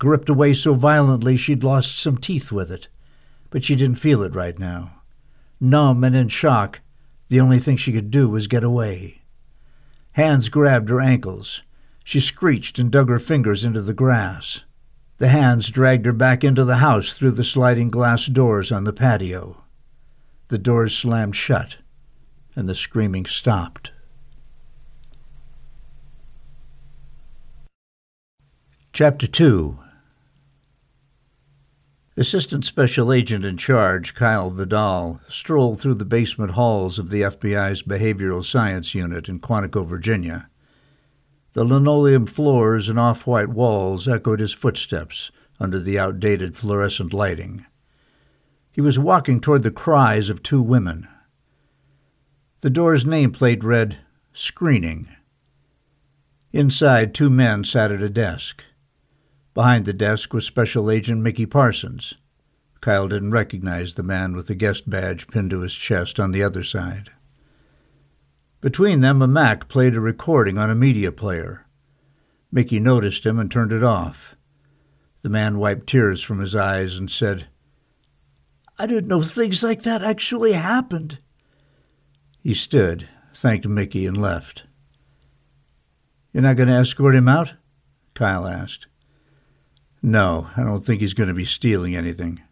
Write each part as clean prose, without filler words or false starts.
gripped away so violently she'd lost some teeth with it. But she didn't feel it right now. Numb and in shock, the only thing she could do was get away. Hands grabbed her ankles. She screeched and dug her fingers into the grass. The hands dragged her back into the house through the sliding glass doors on the patio. The doors slammed shut, and the screaming stopped. Chapter 2. Assistant Special Agent in charge, Kyle Vidal, strolled through the basement halls of the FBI's Behavioral Science Unit in Quantico, Virginia. The linoleum floors and off-white walls echoed his footsteps under the outdated fluorescent lighting. He was walking toward the cries of two women. The door's nameplate read, "Screening." Inside, two men sat at a desk. Behind the desk was Special Agent Mickey Parsons. Kyle didn't recognize the man with the guest badge pinned to his chest on the other side. Between them, a Mac played a recording on a media player. Mickey noticed him and turned it off. The man wiped tears from his eyes and said, "I didn't know things like that actually happened." He stood, thanked Mickey, and left. "You're not going to escort him out?" Kyle asked. "No, I don't think he's going to be stealing anything."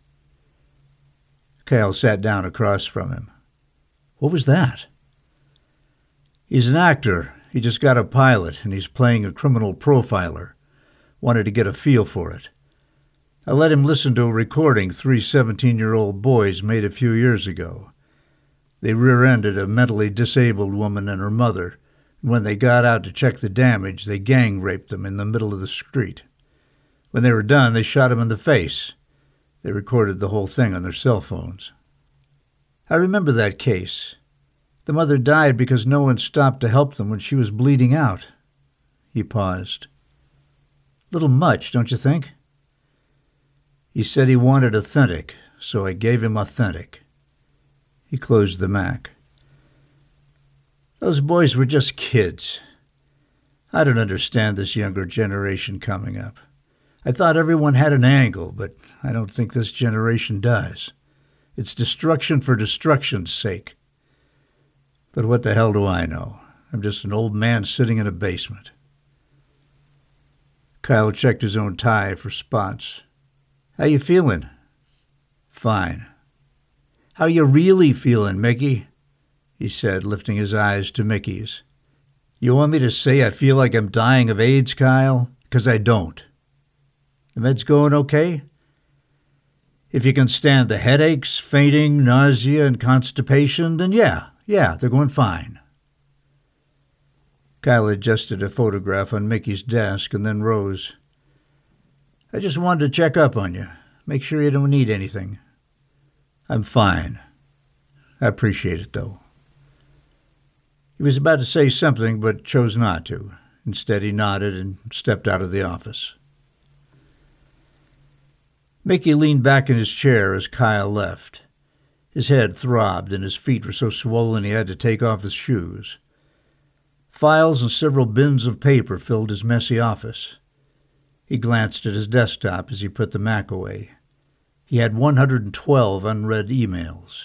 Kyle sat down across from him. "What was that?" "He's an actor. He just got a pilot, and he's playing a criminal profiler. Wanted to get a feel for it. I let him listen to a recording 3 17-year-old boys made a few years ago. They rear-ended a mentally disabled woman and her mother, and when they got out to check the damage, they gang-raped them in the middle of the street. When they were done, they shot him in the face. They recorded the whole thing on their cell phones." "I remember that case. The mother died because no one stopped to help them when she was bleeding out." He paused. "Little much, don't you think?" "He said he wanted authentic, so I gave him authentic." He closed the Mac. "Those boys were just kids. I don't understand this younger generation coming up. I thought everyone had an angle, but I don't think this generation does. It's destruction for destruction's sake. But what the hell do I know? I'm just an old man sitting in a basement." Kyle checked his own tie for spots. "How you feeling?" "Fine." "How you really feeling, Mickey?" he said, lifting his eyes to Mickey's. "You want me to say I feel like I'm dying of AIDS, Kyle? 'Cause I don't. The meds going okay? If you can stand the headaches, fainting, nausea, and constipation, then yeah, they're going fine." Kyle adjusted a photograph on Mickey's desk and then rose. "I just wanted to check up on you, make sure you don't need anything." "I'm fine. I appreciate it, though." He was about to say something, but chose not to. Instead, he nodded and stepped out of the office. Mickey leaned back in his chair as Kyle left. His head throbbed, and his feet were so swollen he had to take off his shoes. Files and several bins of paper filled his messy office. He glanced at his desktop as he put the Mac away. He had 112 unread emails.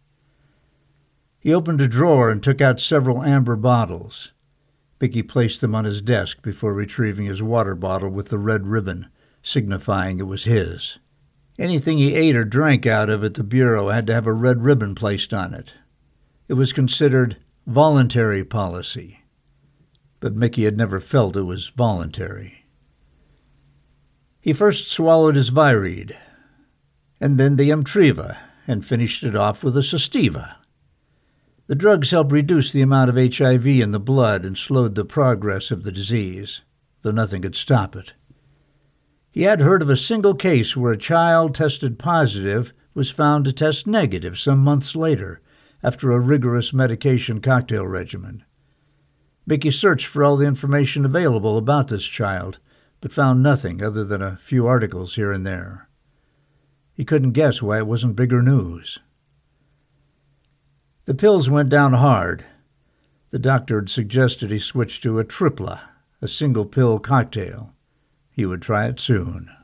He opened a drawer and took out several amber bottles. Mickey placed them on his desk before retrieving his water bottle with the red ribbon, signifying it was his. Anything he ate or drank out of at the bureau had to have a red ribbon placed on it. It was considered voluntary policy, but Mickey had never felt it was voluntary. He first swallowed his Viread, and then the Emtriva, and finished it off with a Sustiva. The drugs help reduce the amount of HIV in the blood and slowed the progress of the disease, though nothing could stop it. He had heard of a single case where a child tested positive was found to test negative some months later after a rigorous medication cocktail regimen. Mickey searched for all the information available about this child, but found nothing other than a few articles here and there. He couldn't guess why it wasn't bigger news. The pills went down hard. The doctor had suggested he switch to a Tripla, a single-pill cocktail. He would try it soon.